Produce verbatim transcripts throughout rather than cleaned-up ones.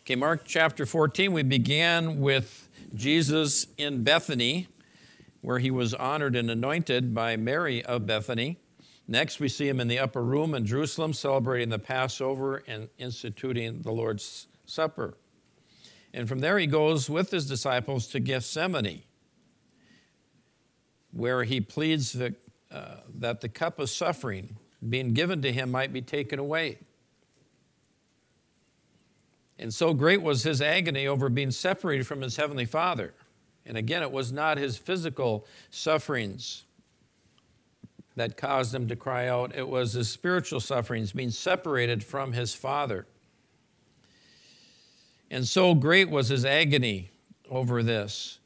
Okay, Mark chapter fourteen, we began with Jesus in Bethany, where he was honored and anointed by Mary of Bethany. Next, we see him in the upper room in Jerusalem, celebrating the Passover and instituting the Lord's Supper. And from there, he goes with his disciples to Gethsemane, where he pleads that, uh, that the cup of suffering being given to him might be taken away. And so great was his agony over being separated from his heavenly Father. And again, it was not his physical sufferings that caused him to cry out. It was his spiritual sufferings, being separated from his Father. And so great was his agony over this,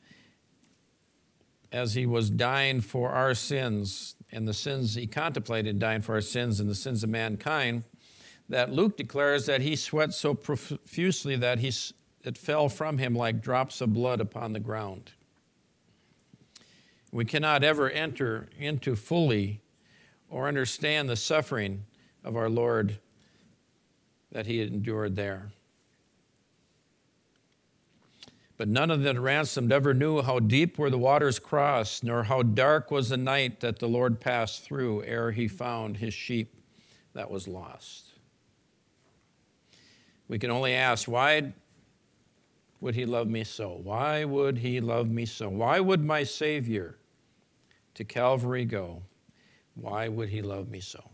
as he was dying for our sins and the sins he contemplated dying for our sins and the sins of mankind, that Luke declares that he sweat so profusely that he, it fell from him like drops of blood upon the ground. We cannot ever enter into fully or understand the suffering of our Lord that he endured there. But none of the ransomed ever knew how deep were the waters crossed, nor how dark was the night that the Lord passed through ere he found his sheep that was lost. We can only ask, why would he love me so? Why would he love me so? Why would my Savior to Calvary go? Why would he love me so?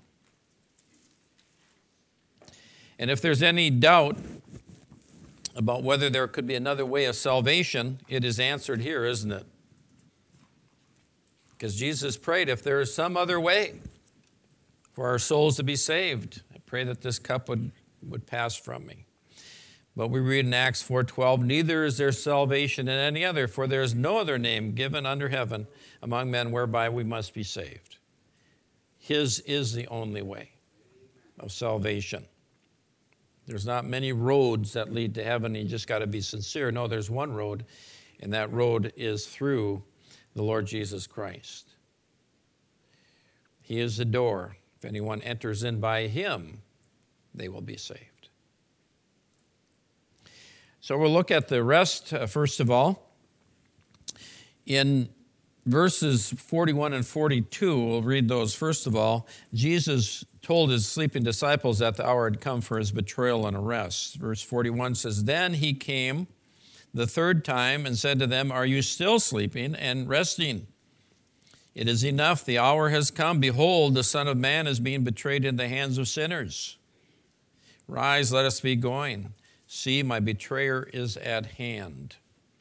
And if there's any doubt about whether there could be another way of salvation, it is answered here, isn't it? Because Jesus prayed, if there is some other way for our souls to be saved, I pray that this cup would, would pass from me. But we read in Acts four twelve, neither is there salvation in any other, for there is no other name given under heaven among men whereby we must be saved. His is the only way of salvation. There's not many roads that lead to heaven. You just got to be sincere. No, there's one road, and that road is through the Lord Jesus Christ. He is the door. If anyone enters in by him, they will be saved. So we'll look at the rest, uh, first of all. In verses forty-one and forty-two, we'll read those first of all. Jesus told his sleeping disciples that the hour had come for his betrayal and arrest. Verse forty-one says, then he came the third time and said to them, are you still sleeping and resting? It is enough, the hour has come. Behold, the Son of Man is being betrayed in the hands of sinners. Rise, let us be going. See, my betrayer is at hand.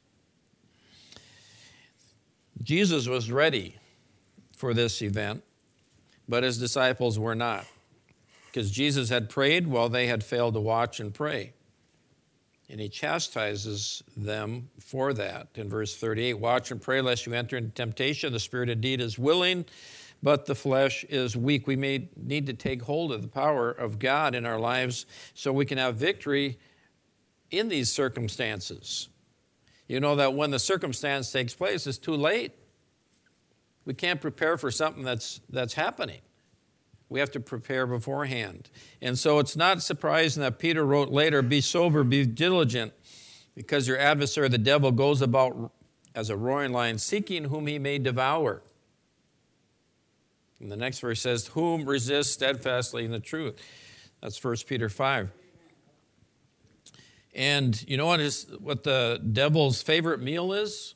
Jesus was ready for this event, but his disciples were not, because Jesus had prayed while they had failed to watch and pray. And he chastises them for that in verse thirty-eight. Watch and pray lest you enter into temptation. The spirit indeed is willing, but the flesh is weak. We may need to take hold of the power of God in our lives so we can have victory in these circumstances. You know that when the circumstance takes place, it's too late. We can't prepare for something that's that's happening. We have to prepare beforehand. And so it's not surprising that Peter wrote later, be sober, be diligent, because your adversary, the devil, goes about as a roaring lion, seeking whom he may devour. And the next verse says, whom resist steadfastly in the truth. That's First Peter five. And you know what his, what the devil's favorite meal is?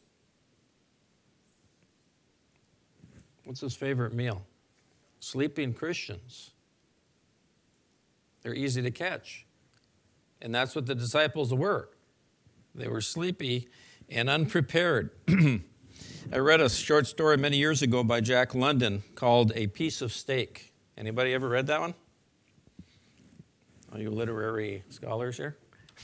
What's his favorite meal? Sleeping Christians. They're easy to catch. And that's what the disciples were. They were sleepy and unprepared. I read a short story many years ago by Jack London called A Piece of Steak. Anybody ever read that one? Are you literary scholars here?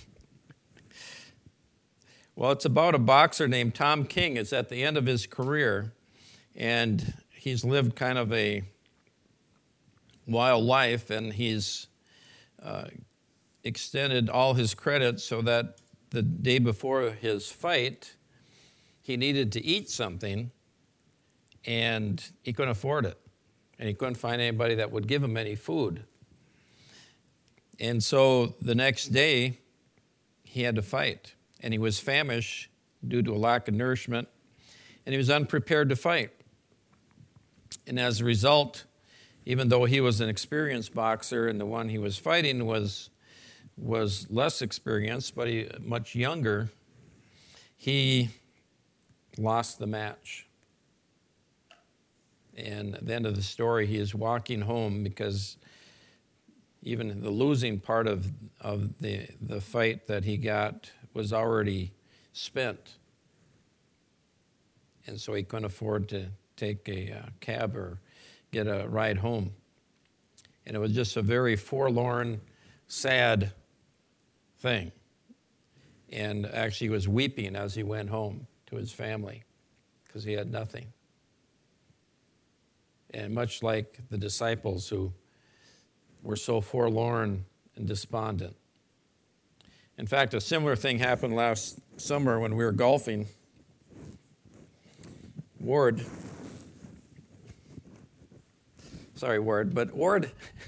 Well, it's about a boxer named Tom King. It's at the end of his career, and he's lived kind of a wild life, and he's uh, extended all his credit so that the day before his fight, he needed to eat something, and he couldn't afford it, and he couldn't find anybody that would give him any food. And so the next day, he had to fight. And he was famished due to a lack of nourishment, and he was unprepared to fight. And as a result, even though he was an experienced boxer and the one he was fighting was, was less experienced, but he much younger, he lost the match. And at the end of the story, he is walking home because even the losing part of, of the, the fight that he got was already spent. And so he couldn't afford to take a uh, cab or get a ride home. And it was just a very forlorn, sad thing. And actually he was weeping as he went home to his family because he had nothing. And much like the disciples who were so forlorn and despondent. In fact, a similar thing happened last summer when we were golfing. Ward, sorry, Ward, but Ward,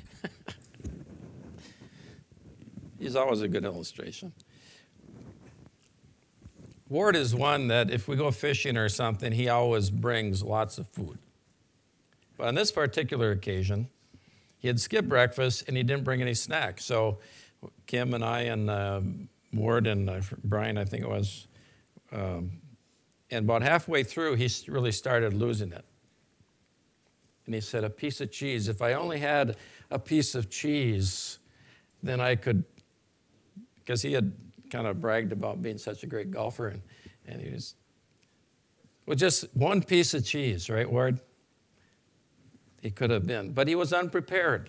he's always a good illustration. Ward is one that if we go fishing or something, he always brings lots of food. But on this particular occasion, he had skipped breakfast and he didn't bring any snacks. So Kim and I and uh, Ward and uh, Brian, I think it was, um, and about halfway through, he really started losing it. And he said, a piece of cheese. If I only had a piece of cheese, then I could, because he had kind of bragged about being such a great golfer. And, and he was, well, just one piece of cheese, right, Ward? He could have been. But he was unprepared.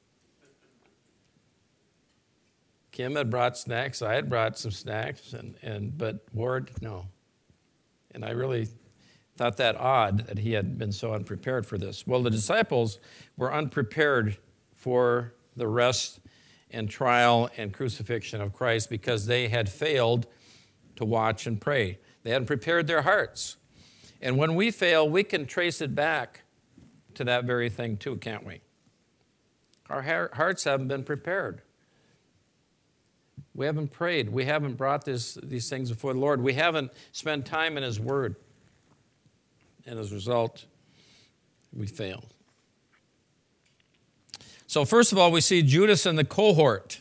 Kim had brought snacks. I had brought some snacks. and, and But Ward, no. And I really thought that odd that he had been so unprepared for this. Well, the disciples were unprepared for the rest and trial and crucifixion of Christ because they had failed to watch and pray. They hadn't prepared their hearts. And when we fail, we can trace it back to that very thing too, can't we? Our hearts haven't been prepared. We haven't prayed. We haven't brought this, these things before the Lord. We haven't spent time in His Word. And as a result, we fail. So first of all, we see Judas and the cohort.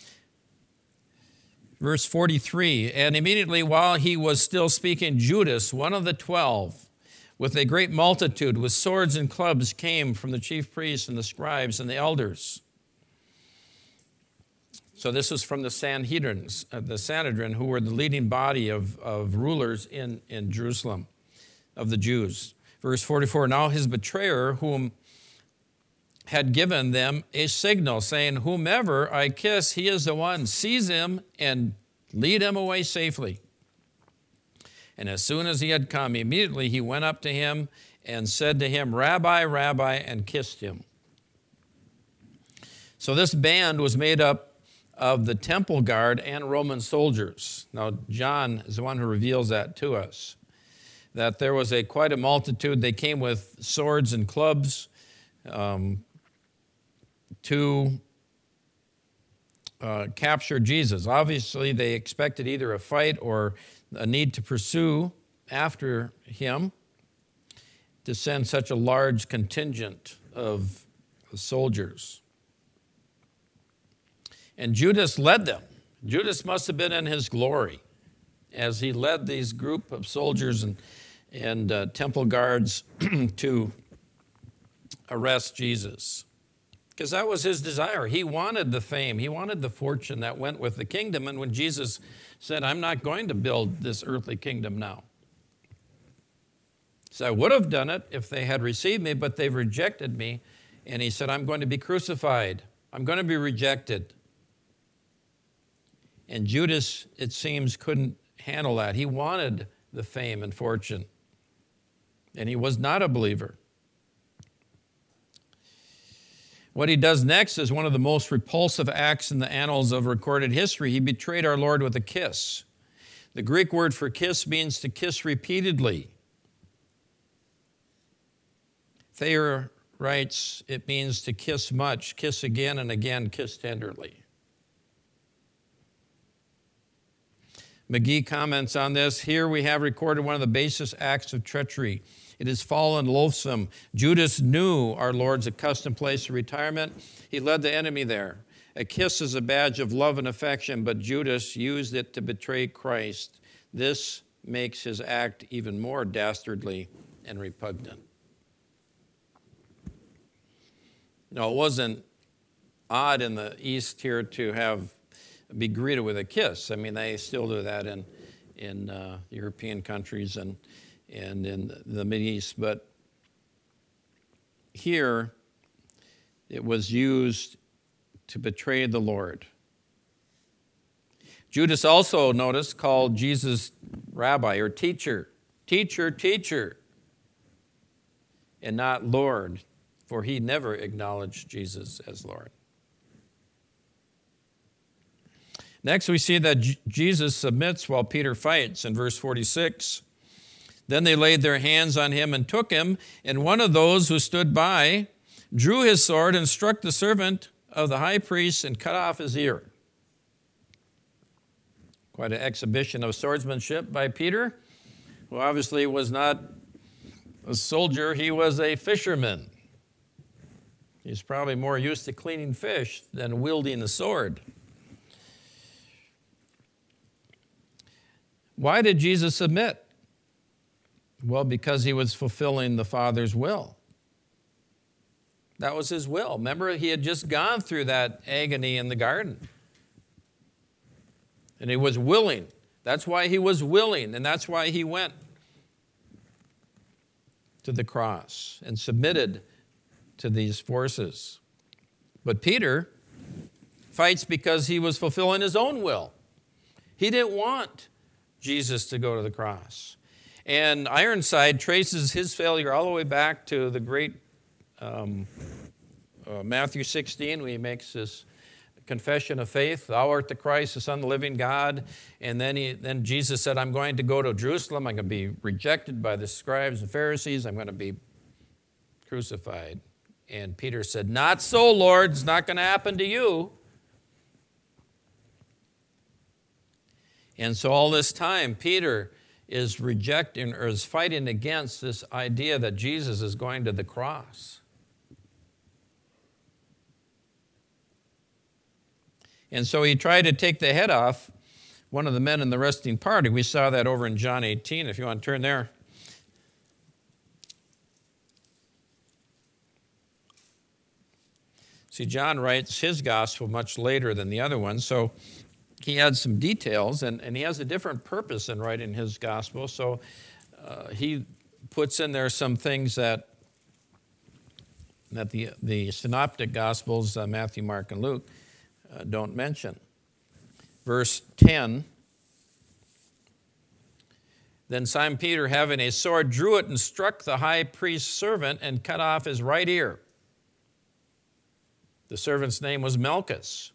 Verse forty-three, and immediately while he was still speaking, Judas, one of the twelve, with a great multitude, with swords and clubs, came from the chief priests and the scribes and the elders. So this is from the Sanhedrins, uh, the Sanhedrin, who were the leading body of, of rulers in, in Jerusalem, of the Jews. Verse forty-four, now his betrayer, whom had given them a signal, saying, whomever I kiss, he is the one. Seize him and lead him away safely. And as soon as he had come, immediately he went up to him and said to him, Rabbi, Rabbi, and kissed him. So this band was made up of the temple guard and Roman soldiers. Now, John is the one who reveals that to us, that there was a quite a multitude. They came with swords and clubs um, to uh, capture Jesus. Obviously, they expected either a fight or a need to pursue after him, to send such a large contingent of soldiers. And Judas led them. Judas must have been in his glory as he led these group of soldiers and, and uh, temple guards to arrest Jesus. Because that was his desire. He wanted the fame. He wanted the fortune that went with the kingdom. And when Jesus said, I'm not going to build this earthly kingdom now. So I would have done it if they had received me, but they've rejected me. And he said, I'm going to be crucified. I'm going to be rejected. And Judas, it seems, couldn't handle that. He wanted the fame and fortune. And he was not a believer. What he does next is one of the most repulsive acts in the annals of recorded history. He betrayed our Lord with a kiss. The Greek word for kiss means to kiss repeatedly. Thayer writes, it means to kiss much, kiss again and again, kiss tenderly. McGee comments on this. Here we have recorded one of the basest acts of treachery. It is foul and loathsome. Judas knew our Lord's accustomed place of retirement. He led the enemy there. A kiss is a badge of love and affection, but Judas used it to betray Christ. This makes his act even more dastardly and repugnant. Now, it wasn't odd in the East here to have be greeted with a kiss. I mean, they still do that in in uh, European countries and and in the Mideast, but here it was used to betray the Lord. Judas also, notice, called Jesus rabbi or teacher, teacher, teacher, and not Lord, for he never acknowledged Jesus as Lord. Next, we see that J- Jesus submits while Peter fights in verse forty-six. Then they laid their hands on him and took him, and one of those who stood by drew his sword and struck the servant of the high priest and cut off his ear. Quite an exhibition of swordsmanship by Peter, who obviously was not a soldier, he was a fisherman. He's probably more used to cleaning fish than wielding a sword. Why did Jesus submit? Well, because he was fulfilling the Father's will. That was his will. Remember, he had just gone through that agony in the garden. And he was willing. That's why he was willing, and that's why he went to the cross and submitted to these forces. But Peter fights because he was fulfilling his own will. He didn't want Jesus to go to the cross. And Ironside traces his failure all the way back to the great um, uh, Matthew sixteen, where he makes this confession of faith, thou art the Christ, the Son of the living God. And then, he, then Jesus said, I'm going to go to Jerusalem. I'm going to be rejected by the scribes and Pharisees. I'm going to be crucified. And Peter said, not so, Lord. It's not going to happen to you. And so all this time, Peter is rejecting or is fighting against this idea that Jesus is going to the cross. And so he tried to take the head off one of the men in the resting party. We saw that over in John eighteen, if you want to turn there. See, John writes his gospel much later than the other one, so he had some details, and, and he has a different purpose in writing his gospel. So uh, he puts in there some things that that the, the synoptic gospels, uh, Matthew, Mark, and Luke, uh, don't mention. Verse ten, then Simon Peter, having a sword, drew it and struck the high priest's servant and cut off his right ear. The servant's name was Malchus.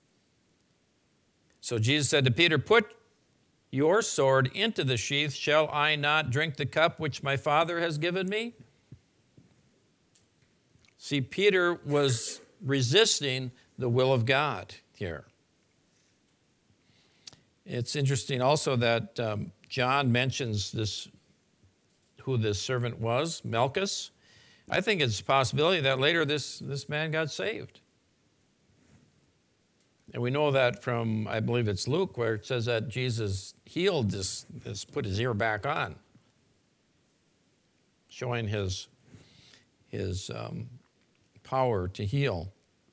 So Jesus said to Peter, put your sword into the sheath. Shall I not drink the cup which my Father has given me? See, Peter was resisting the will of God here. It's interesting also that um, John mentions this, who this servant was, Malchus. I think it's a possibility that later this, this man got saved. And we know that from, I believe it's Luke, where it says that Jesus healed this, this put his ear back on, showing his, his um, power to heal.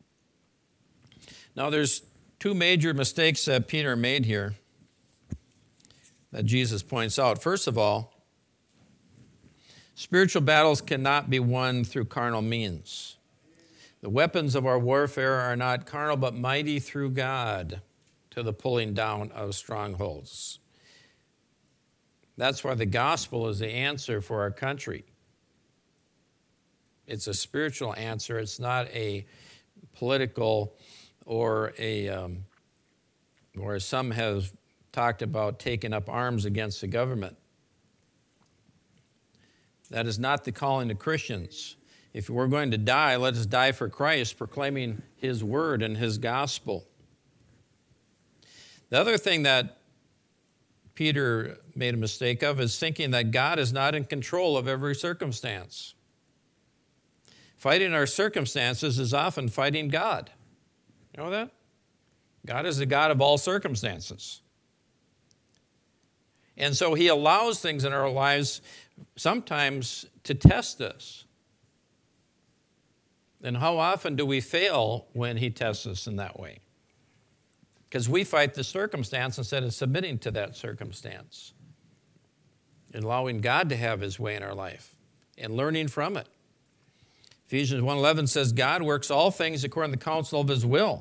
Now, there's two major mistakes that Peter made here that Jesus points out. First of all, spiritual battles cannot be won through carnal means. The weapons of our warfare are not carnal, but mighty through God to the pulling down of strongholds. That's why the gospel is the answer for our country. It's a spiritual answer. It's not a political or a, um, or as some have talked about, taking up arms against the government. That is not the calling of Christians. If we're going to die, let us die for Christ, proclaiming his word and his gospel. The other thing that Peter made a mistake of is thinking that God is not in control of every circumstance. Fighting our circumstances is often fighting God. You know that? God is the God of all circumstances. And so he allows things in our lives sometimes to test us. And how often do we fail when he tests us in that way? Because we fight the circumstance instead of submitting to that circumstance and allowing God to have his way in our life and learning from it. Ephesians one eleven says, God works all things according to the counsel of his will.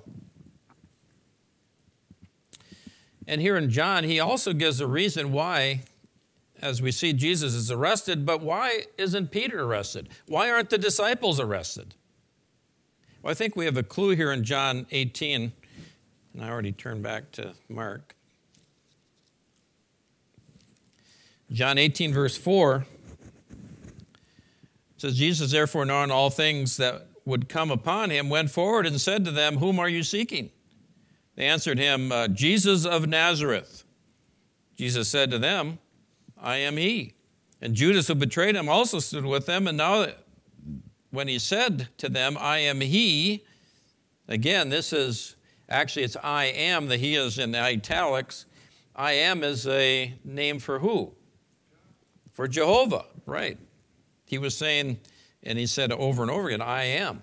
And here in John, he also gives a reason why, as we see Jesus is arrested, but why isn't Peter arrested? Why aren't the disciples arrested? Well, I think we have a clue here in John eighteen, and I already turned back to Mark. John eighteen, verse four, says, Jesus, therefore, knowing all things that would come upon him, went forward and said to them, whom are you seeking? They answered him, uh, Jesus of Nazareth. Jesus said to them, I am he. And Judas, who betrayed him, also stood with them. And now when he said to them, I am he, again, this is, actually it's I am, the he is in the italics. I am is a name for who? For Jehovah, right. He was saying, and he said over and over again, I am.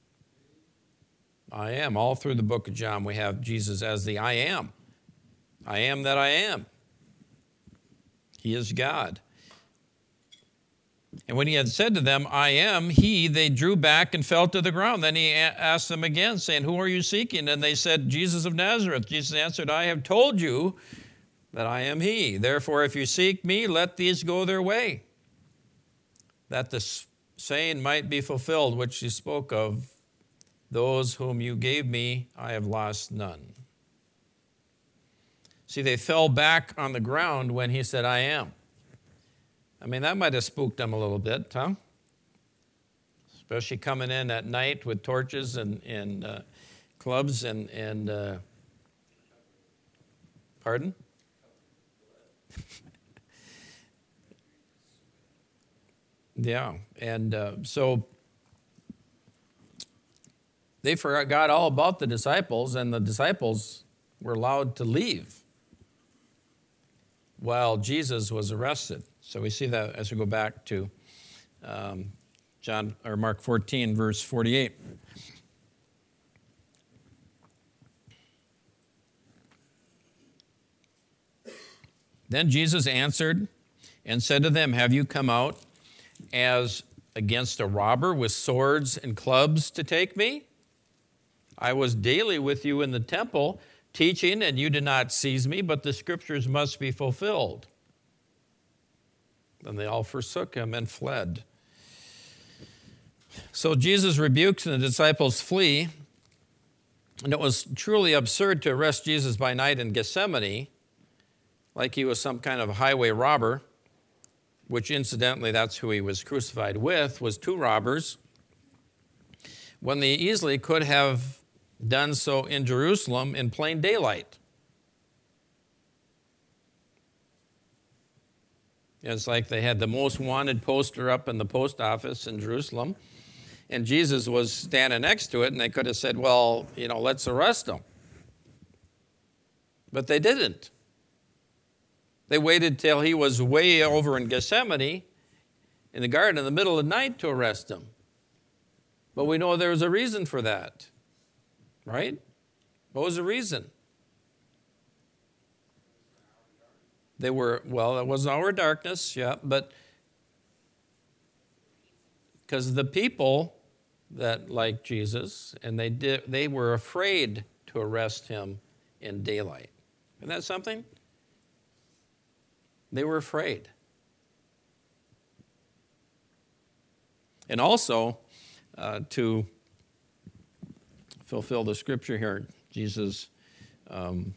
I am. All through the book of John, we have Jesus as the I am. I am that I am. He is God. And when he had said to them, I am he, they drew back and fell to the ground. Then he asked them again, saying, who are you seeking? And they said, Jesus of Nazareth. Jesus answered, I have told you that I am he. Therefore, if you seek me, let these go their way, that the saying might be fulfilled, which he spoke of, those whom you gave me, I have lost none. See, they fell back on the ground when he said, I am. I mean, that might have spooked them a little bit, huh? Especially coming in at night with torches and, and uh, clubs and, and uh, pardon? Yeah, and uh, so they forgot all about the disciples, and the disciples were allowed to leave while Jesus was arrested. So we see that as we go back to um, John or Mark fourteen, verse forty-eight. Then Jesus answered and said to them, have you come out as against a robber with swords and clubs to take me? I was daily with you in the temple teaching, and you did not seize me, but the scriptures must be fulfilled. Then they all forsook him and fled. So Jesus rebukes and the disciples flee. And it was truly absurd to arrest Jesus by night in Gethsemane like he was some kind of highway robber, which incidentally that's who he was crucified with, was two robbers, when they easily could have done so in Jerusalem in plain daylight. It's like they had the most wanted poster up in the post office in Jerusalem, and Jesus was standing next to it, and they could have said, well, you know, let's arrest him. But they didn't. They waited till he was way over in Gethsemane in the garden in the middle of the night to arrest him. But we know there was a reason for that, right? What was the reason? They were, well, it was an hour of darkness, yeah, but because the people that liked Jesus, and they did, they were afraid to arrest him in daylight. Isn't that something? They were afraid. And also, uh, to fulfill the scripture here, Jesus um,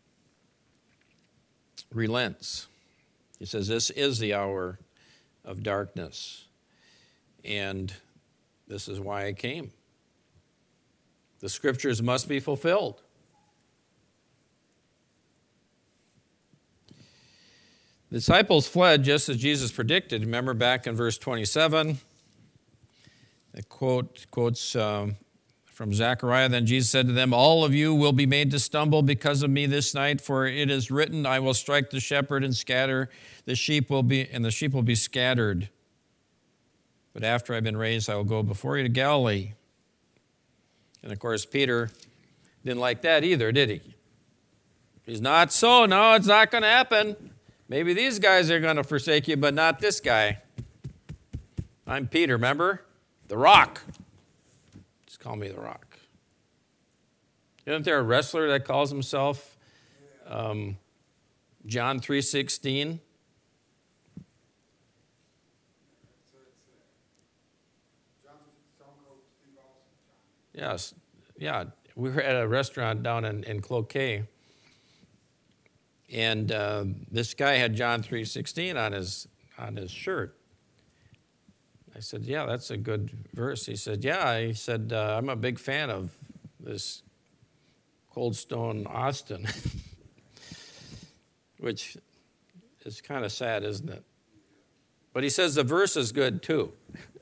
relents. He says, this is the hour of darkness, and this is why I came. The scriptures must be fulfilled. The disciples fled just as Jesus predicted. Remember back in verse twenty-seven, the quote quotes um, from Zechariah, then Jesus said to them, all of you will be made to stumble because of me this night, for it is written, I will strike the shepherd and scatter the sheep will be, and the sheep will be scattered. But after I've been raised, I will go before you to Galilee. And of course, Peter didn't like that either, did he? He's not so, no, it's not going to happen. Maybe these guys are going to forsake you, but not this guy. I'm Peter, remember? The Rock. Just call me the Rock. Isn't there a wrestler that calls himself um, John three sixteen? Yes, yeah. We were at a restaurant down in, in Cloquet, and uh, this guy had John three sixteen on his on his shirt. I said, yeah, that's a good verse. He said, yeah. He said, uh, I'm a big fan of this Cold Stone Austin, which is kind of sad, isn't it? But he says the verse is good too.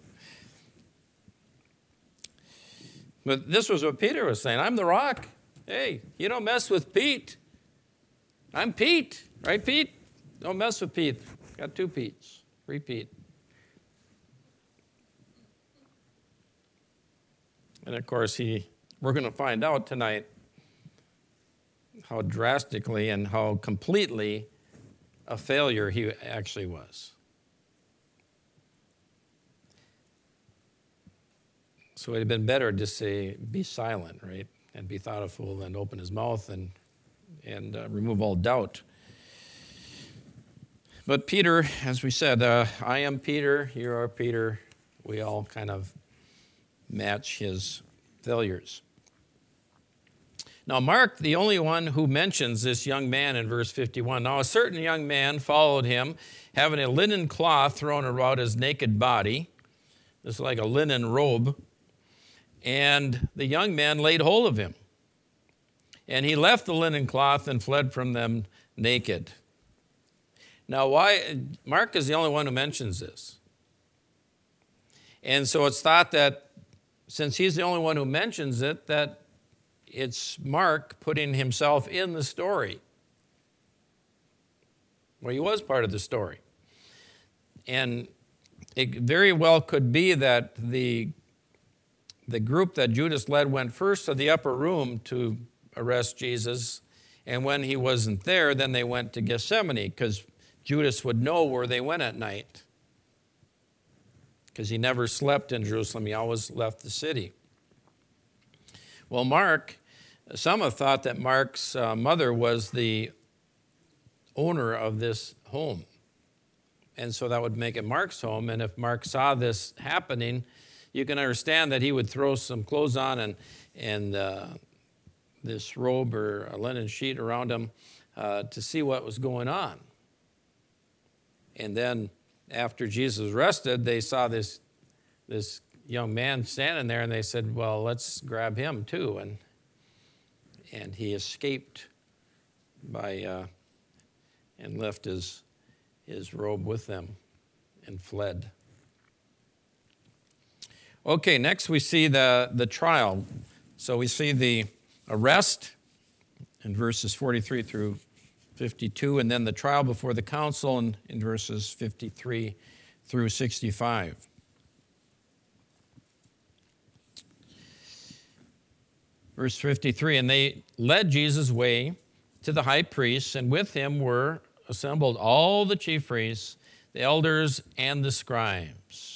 But this was what Peter was saying. I'm the Rock. Hey, you don't mess with Pete. I'm Pete. Right, Pete? Don't mess with Pete. Got two Petes. Three Pete. And of course, he, we're going to find out tonight how drastically and how completely a failure he actually was. So it had been better to say, be silent, right? And be thoughtful and open his mouth and, and uh, remove all doubt. But Peter, as we said, uh, I am Peter, you are Peter. We all kind of match his failures. Now, Mark, the only one who mentions this young man in verse fifty-one. Now, a certain young man followed him, having a linen cloth thrown around his naked body. This is like a linen robe. And the young man laid hold of him. And he left the linen cloth and fled from them naked. Now, why? Mark is the only one who mentions this. And so it's thought that since he's the only one who mentions it, that it's Mark putting himself in the story. Well, he was part of the story. And it very well could be that the The group that Judas led went first to the upper room to arrest Jesus, and when he wasn't there, then they went to Gethsemane, because Judas would know where they went at night, because he never slept in Jerusalem. He always left the city. Well, Mark, some have thought that Mark's uh, mother was the owner of this home, and so that would make it Mark's home, and if Mark saw this happening, you can understand that he would throw some clothes on and, and uh, this robe or a linen sheet around him uh, to see what was going on. And then after Jesus was arrested, they saw this, this young man standing there, and they said, well, let's grab him too. And, and he escaped by uh, and left his, his robe with them and fled. Okay, next we see the, the trial. So we see the arrest in verses forty-three through fifty-two, and then the trial before the council in, in verses fifty-three through sixty-five. Verse fifty-three, and they led Jesus away to the high priest, and with him were assembled all the chief priests, the elders, and the scribes.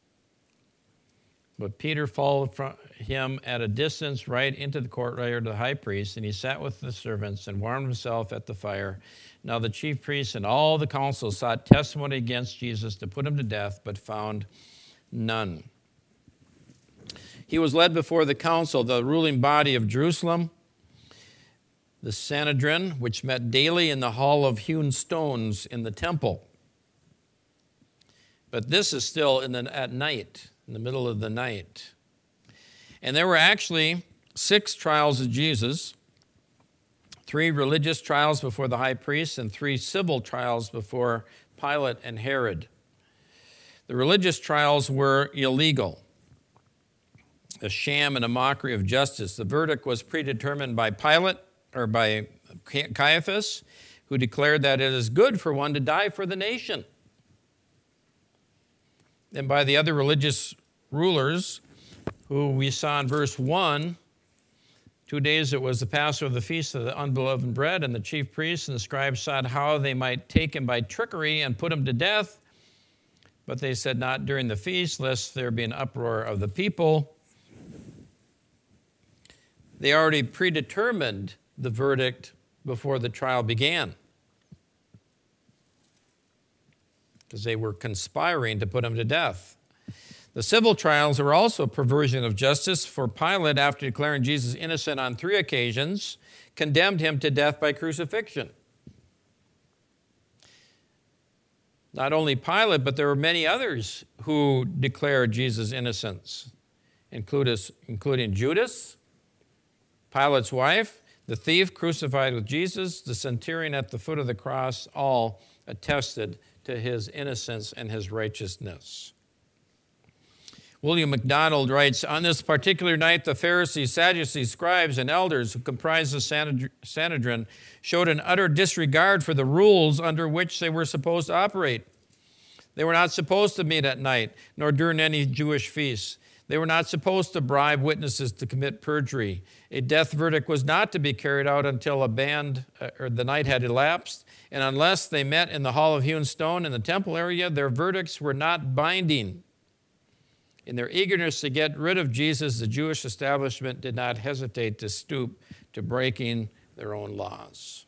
But Peter followed from him at a distance right into the courtyard of the high priest, and he sat with the servants and warmed himself at the fire. Now the chief priests and all the council sought testimony against Jesus to put him to death, but found none. He was led before the council, the ruling body of Jerusalem, the Sanhedrin, which met daily in the hall of hewn stones in the temple. But this is still in the, at night. In the middle of the night. And there were actually six trials of Jesus, three religious trials before the high priest, and three civil trials before Pilate and Herod. The religious trials were illegal, a sham and a mockery of justice. The verdict was predetermined by Pilate, or by Caiaphas, who declared that it is good for one to die for the nation, and by the other religious rulers, who we saw in verse one. Two days it was the Passover, the feast of the unleavened bread, and the chief priests and the scribes sought how they might take him by trickery and put him to death. But they said, not during the feast, lest there be an uproar of the people. They already predetermined the verdict before the trial began, because they were conspiring to put him to death. The civil trials are also a perversion of justice, for Pilate, after declaring Jesus innocent on three occasions, condemned him to death by crucifixion. Not only Pilate, but there were many others who declared Jesus' innocence, including Judas, Pilate's wife, the thief crucified with Jesus, the centurion at the foot of the cross, all attested to his innocence and his righteousness. William MacDonald writes, on this particular night, the Pharisees, Sadducees, scribes, and elders who comprised the Sanhedrin showed an utter disregard for the rules under which they were supposed to operate. They were not supposed to meet at night, nor during any Jewish feasts. They were not supposed to bribe witnesses to commit perjury. A death verdict was not to be carried out until a band, uh, or the night had elapsed, and unless they met in the Hall of Hewn Stone in the temple area, their verdicts were not binding. In their eagerness to get rid of Jesus, the Jewish establishment did not hesitate to stoop to breaking their own laws.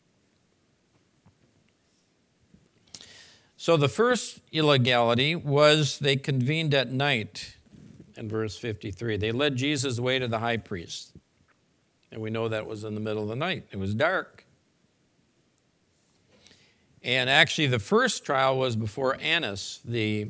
So the first illegality was they convened at night, in verse fifty-three. They led Jesus away to the high priest. And we know that was in the middle of the night. It was dark. And actually the first trial was before Annas, the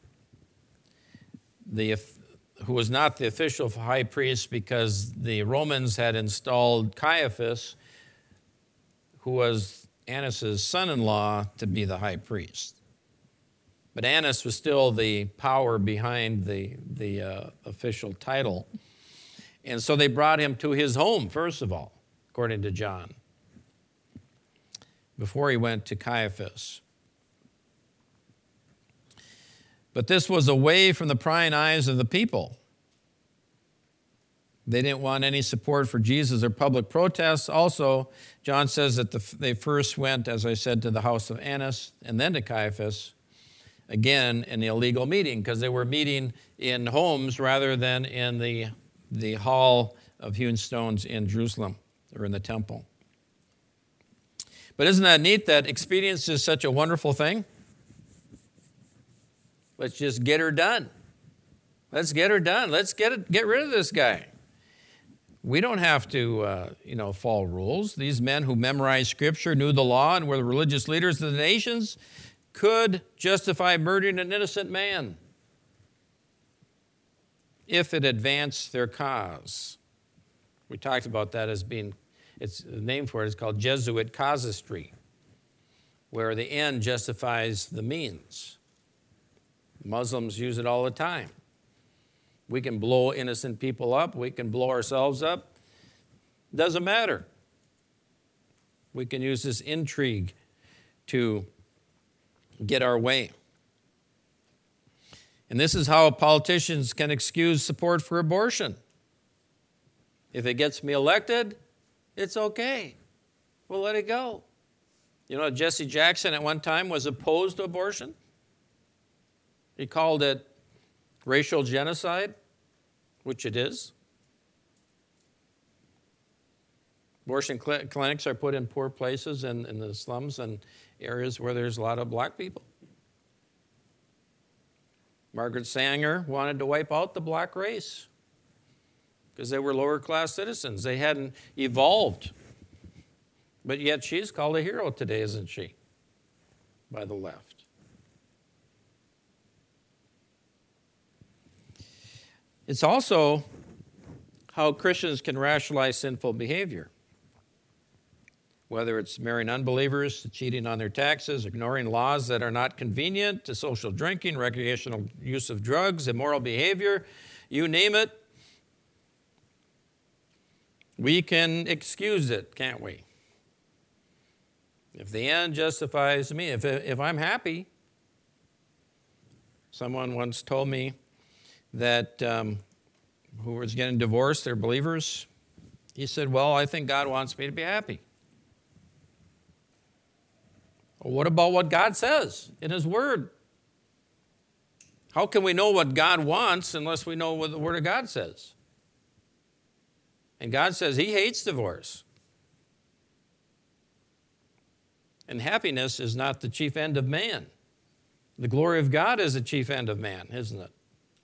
The, who was not the official high priest, because the Romans had installed Caiaphas, who was Annas' son-in-law, to be the high priest. But Annas was still the power behind the, the uh, official title. And so they brought him to his home, first of all, according to John, before he went to Caiaphas. But this was away from the prying eyes of the people. They didn't want any support for Jesus or public protests. Also, John says that the, they first went, as I said, to the house of Annas and then to Caiaphas, again, an illegal meeting, because they were meeting in homes rather than in the, the hall of hewn stones in Jerusalem, or in the temple. But isn't that neat that expedience is such a wonderful thing? Let's just get her done. Let's get her done. Let's get it, get rid of this guy. We don't have to, uh, you know, follow rules. These men who memorized Scripture, knew the law, and were the religious leaders of the nations could justify murdering an innocent man if it advanced their cause. We talked about that as being, it's the name for it is called Jesuit casuistry, where the end justifies the means. Muslims use it all the time. We can blow innocent people up. We can blow ourselves up. Doesn't matter. We can use this intrigue to get our way. And this is how politicians can excuse support for abortion. If it gets me elected, it's okay. We'll let it go. You know, Jesse Jackson at one time was opposed to abortion. He called it racial genocide, which it is. Abortion cl- clinics are put in poor places and in, in the slums and areas where there's a lot of black people. Margaret Sanger wanted to wipe out the black race because they were lower class citizens. They hadn't evolved. But yet she's called a hero today, isn't she? By the left. It's also how Christians can rationalize sinful behavior. whether it's marrying unbelievers, cheating on their taxes, ignoring laws that are not convenient, to social drinking, recreational use of drugs, immoral behavior, you name it, we can excuse it, can't we? If the end justifies me, if, if I'm happy. Someone once told me that um, who was getting divorced, they're believers. He said, well, I think God wants me to be happy. Well, what about what God says in His Word? How can we know what God wants unless we know what the Word of God says? And God says He hates divorce. And happiness is not the chief end of man. The glory of God is the chief end of man, isn't it?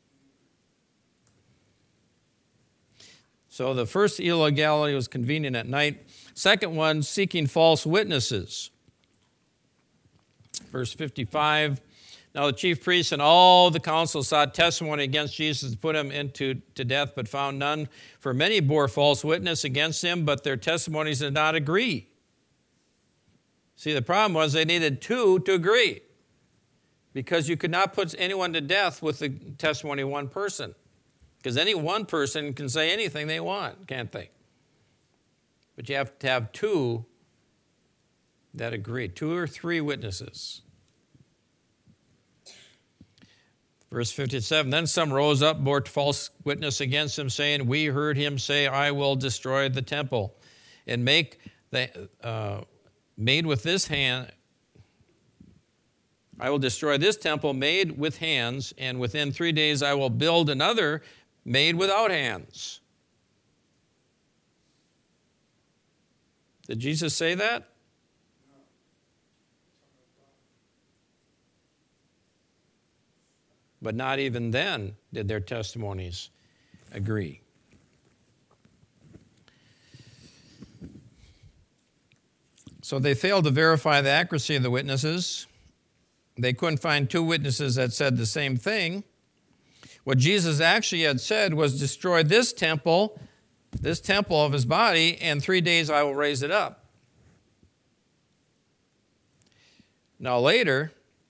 So the first illegality was convening at night. Second one, seeking false witnesses. Verse fifty-five, now the chief priests and all the council sought testimony against Jesus to put him into to death, but found none. For many bore false witness against him, but their testimonies did not agree. See, the problem was they needed two to agree, because you could not put anyone to death with the testimony of one person, because any one person can say anything they want, can't they? But you have to have two that agree, two or three witnesses. Verse fifty-seven, then some rose up, bore false witness against him, saying, we heard him say, I will destroy the temple and make the, uh, made with this hand, I will destroy this temple made with hands, and within three days I will build another made without hands. Did Jesus say that? But not even then did their testimonies agree. So they failed to verify the accuracy of the witnesses. They couldn't find two witnesses that said the same thing. What Jesus actually had said was, destroy this temple, this temple of his body, and three days I will raise it up. Now later,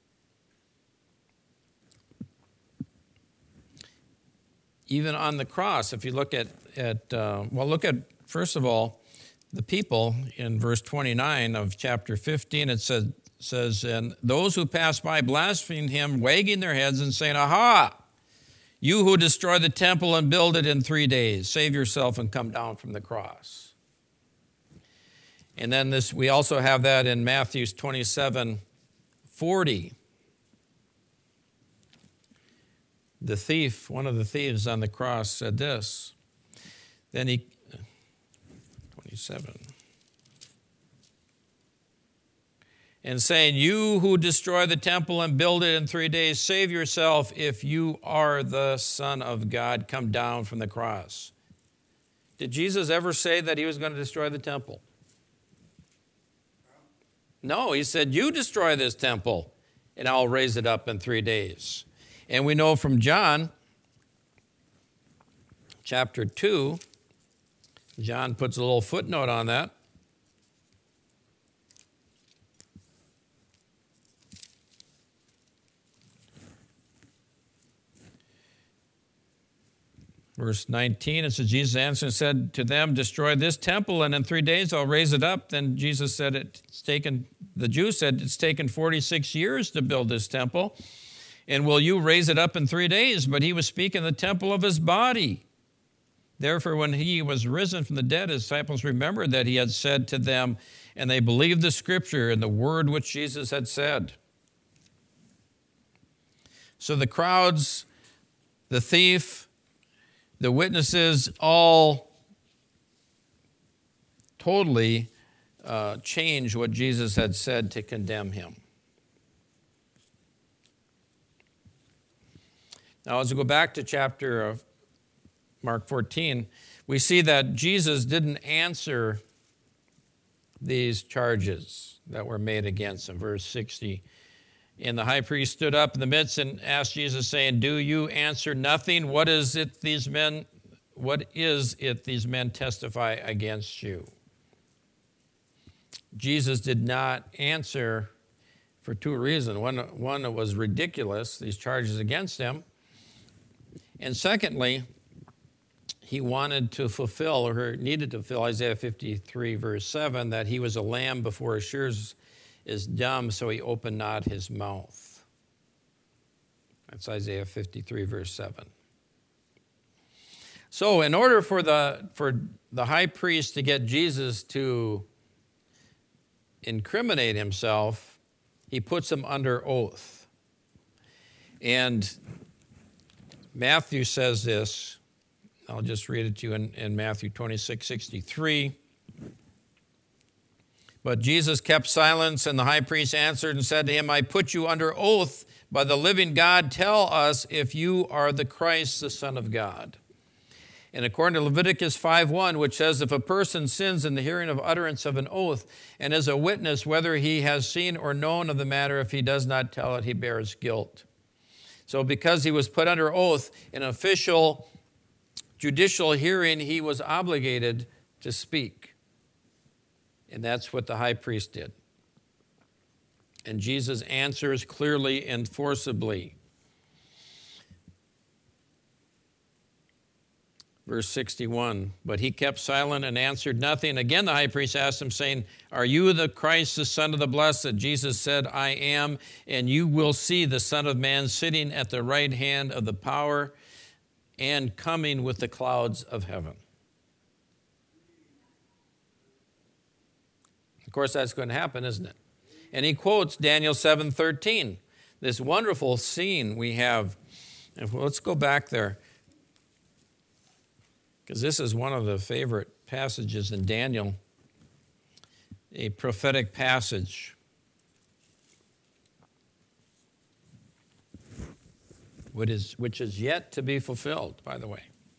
even on the cross, if you look at, at uh, well, look at, first of all, the people in verse twenty-nine of chapter fifteen, it says, says, and those who passed by blasphemed him, wagging their heads and saying, aha, you who destroy the temple and build it in three days, save yourself and come down from the cross. And then this, we also have that in Matthew twenty-seven forty. The thief, one of the thieves on the cross said this. Then he, twenty-seven. And saying, you who destroy the temple and build it in three days, save yourself. If you are the Son of God, come down from the cross. Did Jesus ever say that he was going to destroy the temple? No, he said, you destroy this temple, and I'll raise it up in three days. And we know from John, chapter two, John puts a little footnote on that. Verse nineteen, it says, Jesus answered and said to them, destroy this temple, and in three days I'll raise it up. Then Jesus said, it's taken, the Jews said, it's taken forty-six years to build this temple, and will you raise it up in three days? But he was speaking of the temple of his body. Therefore, when he was risen from the dead, his disciples remembered that he had said to them, and they believed the scripture and the word which Jesus had said. So the crowds, the thief, the witnesses all totally uh, changed what Jesus had said to condemn him. Now, as we go back to chapter of Mark fourteen, we see that Jesus didn't answer these charges that were made against him. Verse sixty, and the high priest stood up in the midst and asked Jesus, saying, do you answer nothing? What is it these men, what is it these men testify against you? Jesus did not answer for two reasons. One, one, it was ridiculous, these charges against him. And secondly, he wanted to fulfill, or needed to fulfill, Isaiah fifty-three, verse seven, that he was a lamb before his shears is dumb, so he opened not his mouth. That's Isaiah fifty-three, verse seven. So in order for the, for the high priest to get Jesus to incriminate himself, he puts him under oath. And Matthew says this, I'll just read it to you in, in Matthew twenty-six, sixty-three. But Jesus kept silence, and the high priest answered and said to him, I put you under oath by the living God. Tell us if you are the Christ, the Son of God. And according to Leviticus five one, which says, if a person sins in the hearing of utterance of an oath and is a witness, whether he has seen or known of the matter, if he does not tell it, he bears guilt. So because he was put under oath in an official judicial hearing, he was obligated to speak. And that's what the high priest did. And Jesus answers clearly and forcibly. Verse sixty-one, but he kept silent and answered nothing. Again, the high priest asked him, saying, are you the Christ, the Son of the Blessed? Jesus said, I am, and you will see the Son of Man sitting at the right hand of the power and coming with the clouds of heaven. Of course, that's going to happen, isn't it? And he quotes Daniel seven thirteen, this wonderful scene we have. Let's go back there, because this is one of the favorite passages in Daniel, a prophetic passage. Which is, which is yet to be fulfilled, by the way.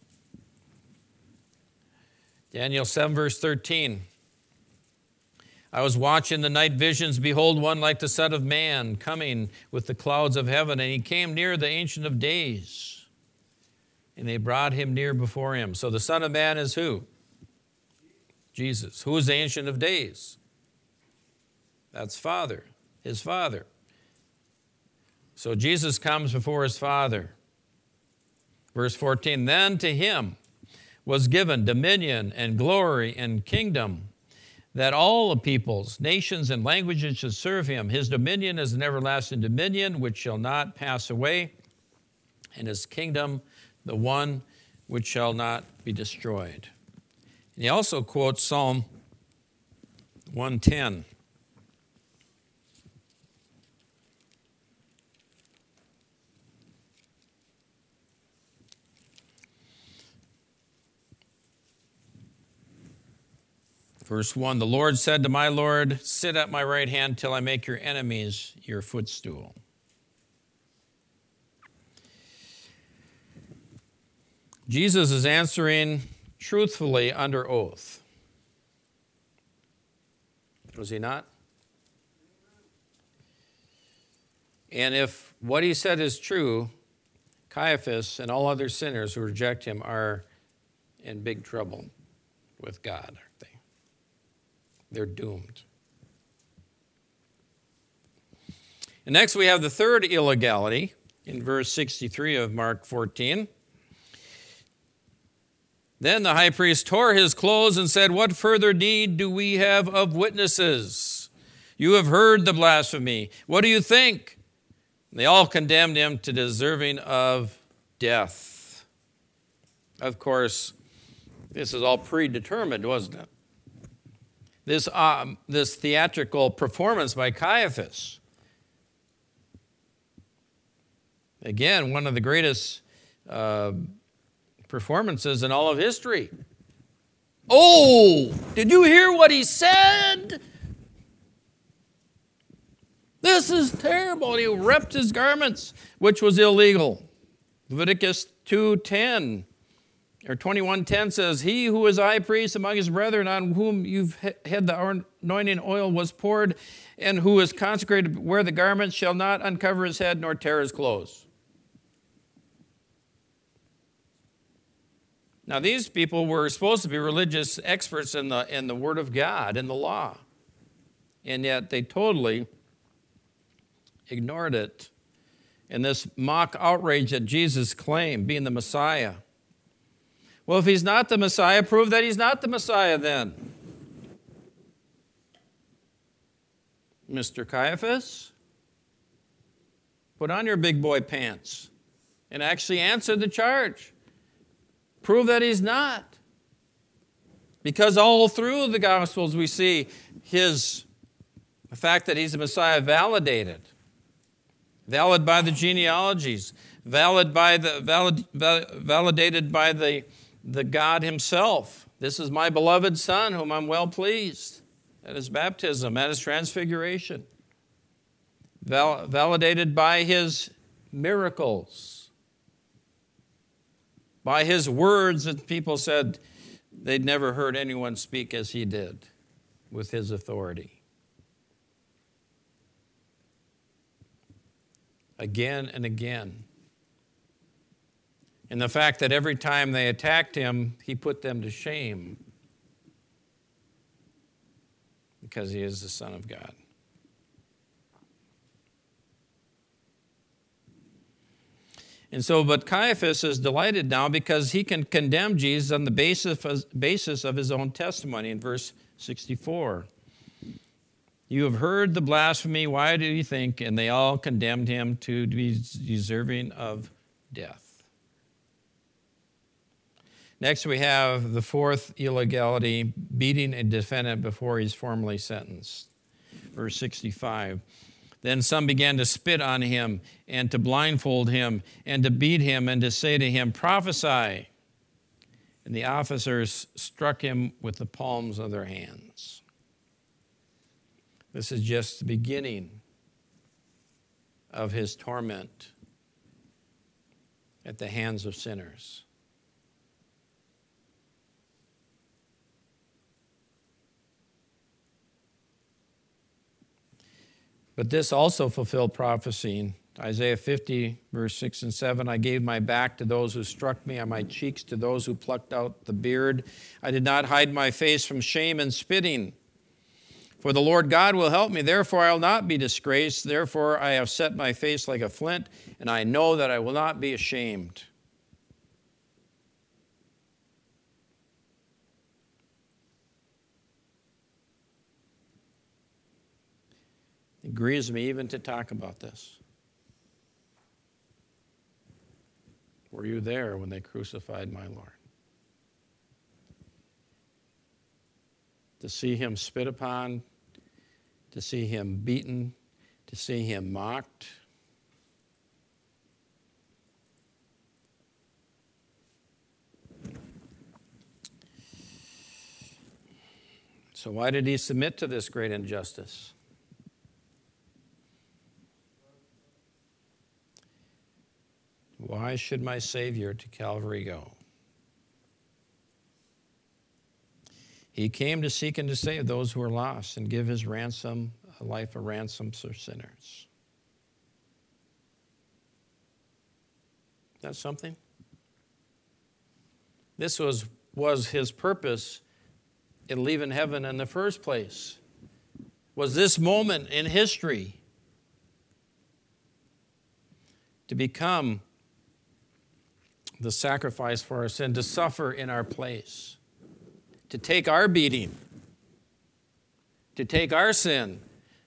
Daniel seven, verse thirteen. I was watching the night visions. Behold, one like the Son of Man coming with the clouds of heaven. And he came near the Ancient of Days. And they brought him near before him. So the Son of Man is who? Jesus. Who is the Ancient of Days? That's Father, his Father. So Jesus comes before his Father. Verse fourteen, then to him was given dominion and glory and kingdom, that all the peoples, nations, and languages should serve him. His dominion is an everlasting dominion which shall not pass away, and his kingdom the one which shall not be destroyed. And he also quotes Psalm one ten. Verse one, the Lord said to my Lord, sit at my right hand till I make your enemies your footstool. Jesus is answering truthfully under oath. Was he not? And if what he said is true, Caiaphas and all other sinners who reject him are in big trouble with God, aren't they? They're doomed. And next we have the third illegality in verse sixty-three of Mark fourteen. Then the high priest tore his clothes and said, what further need do we have of witnesses? You have heard the blasphemy. What do you think? And they all condemned him to deserving of death. Of course, this is all predetermined, wasn't it? This, um, this theatrical performance by Caiaphas. Again, one of the greatest uh, performances in all of history. Oh, did you hear what he said? This is terrible. And he ripped his garments, which was illegal. Leviticus two ten. Or twenty-one ten says, he who is high priest among his brethren, on whom you've had the anointing oil was poured, and who is consecrated to wear the garments, shall not uncover his head nor tear his clothes. Now, these people were supposed to be religious experts in the, in the Word of God, in the law. and yet they totally ignored it. And this mock outrage at Jesus' claim, being the Messiah. Well, if he's not the Messiah, prove that he's not the Messiah then. Mister Caiaphas, put on your big boy pants and actually answer the charge. Prove that he's not. Because all through the Gospels we see his, the fact that he's the Messiah validated. Valid by the genealogies. Valid by the, valid, validated by the, the God himself. This is my beloved Son, whom I'm well pleased. At his baptism, at his transfiguration. Val- validated by his miracles. By his words that people said they'd never heard anyone speak as he did with his authority. Again and again. And the fact that every time they attacked him, he put them to shame. Because he is the Son of God. And so, but Caiaphas is delighted now because he can condemn Jesus on the basis of, basis of his own testimony in verse sixty-four. You have heard the blasphemy, why do you think? And they all condemned him to be deserving of death. Next we have the fourth illegality, beating a defendant before he's formally sentenced. Verse sixty-five. Then some began to spit on him and to blindfold him and to beat him and to say to him, prophesy. And the officers struck him with the palms of their hands. This is just the beginning of his torment at the hands of sinners. But this also fulfilled prophecy. Isaiah fifty, verse six and seven, I gave my back to those who struck me, and my cheeks to those who plucked out the beard. I did not hide my face from shame and spitting. For the Lord God will help me, therefore I will not be disgraced. Therefore I have set my face like a flint, and I know that I will not be ashamed. It grieves me even to talk about this. Were you there when they crucified my Lord? To see him spit upon, to see him beaten, to see him mocked. So why did he submit to this great injustice? Why should my Savior to Calvary go? He came to seek and to save those who are lost and give his ransom, a life of ransom for sinners. That's something? This was, was his purpose in leaving heaven in the first place. Was this moment in history to become the sacrifice for our sin, to suffer in our place, to take our beating, to take our sin,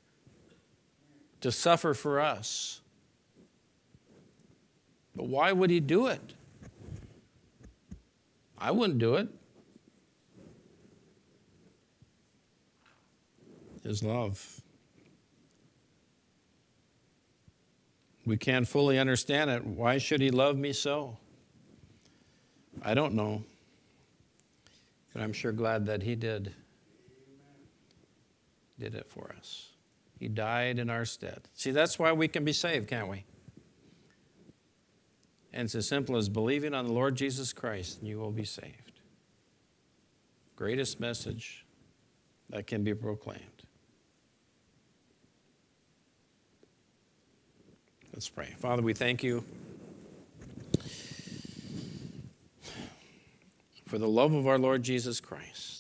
to suffer for us. But why would he do it? I wouldn't do it. His love. We can't fully understand it. Why should he love me so? I don't know. But I'm sure glad that he did. Did it for us. He died in our stead. See, that's why we can be saved, can't we? And it's as simple as believing on the Lord Jesus Christ, and you will be saved. Greatest message that can be proclaimed. Let's pray. Father, we thank you for the love of our Lord Jesus Christ.